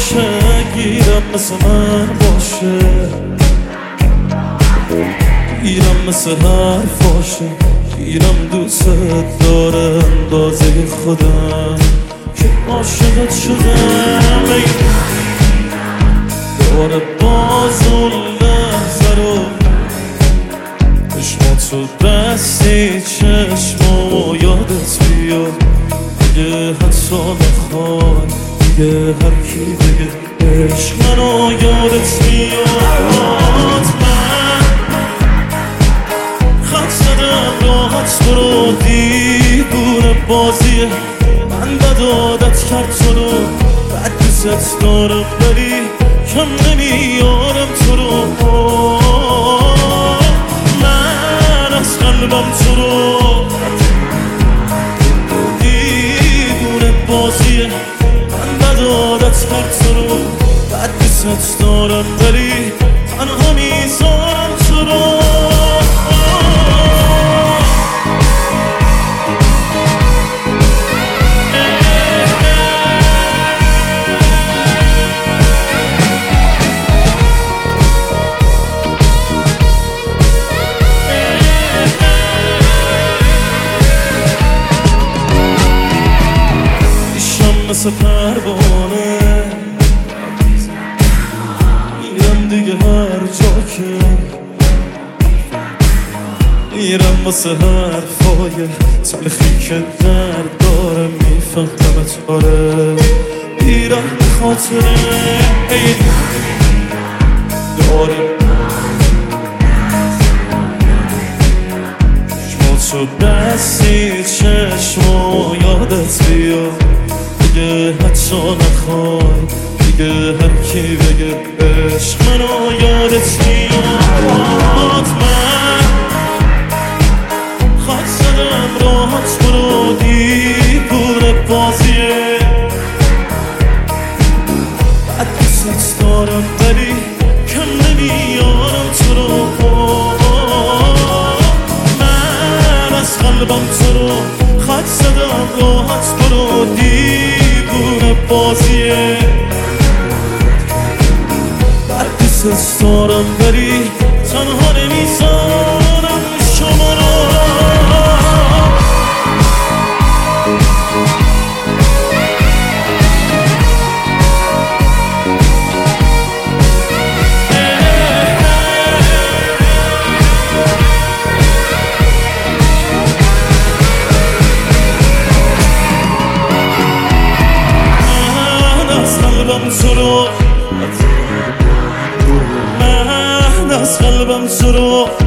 گیرم مثل من باشه، گیرم مثل حرفاشه، گیرم دوست داره اندازه خودم که عاشقت شدم. دوباره باز اون لحظه رو چشماتو بستی، چشمامو یادت بیاد دیگه، حتی نخوای دیگه هر کی بگه عشق منو یادت بیاد. من خط زدم راحت تو رو، دیوونه بازیه، من بد عادت کرد تو رو، بد دوست دارم ولی کم نمیارم تو رو. من از قلبم تو رو دیوونه بازیه، من بد عادت کرد تو رو، بد دوست دارم ولی تنها میذارم تو رو. مثل پروانه میرم دیگه هر جا که میرم، واسه حرفای تلخی که درد داره میفهمت. آره میرم به خاطره داره چشماتو بستی، چشمو یادت بیاد دیگه، حتی نخوای دیگه هر کی بگه عشق منو یادت میاد. من خط زدم راحت برو، دیوونه بازیه، بد دوست دارم ولی کم نمیارم تو رو. من از قلبم تو رو خط زدم راحت برو، دیوونه بازیه، بد دوست دارم ولی تنها نمیذارم شما رو. من از قلبم تو رو